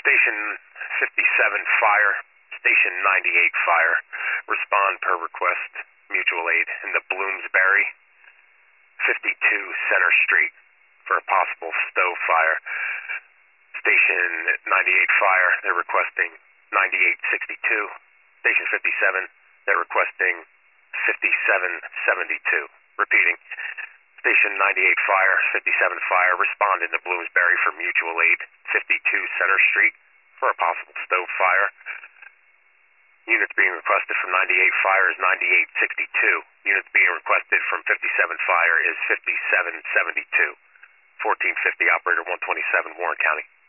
Station 57 Fire, Station 98 Fire. Respond per request. Mutual aid in the Bloomsbury, 52 Center Street for a possible stove fire. Station 98 Fire, they're requesting 9862. Station 57, they're requesting 5772. Repeating. Station 98 Fire, 57 Fire, respond into Bloomsbury for mutual aid, 52 Center Street for a possible stove fire. Units being requested from 98 Fire is 9862. Units being requested from 57 Fire is 5772. 1450, operator 127, Warren County.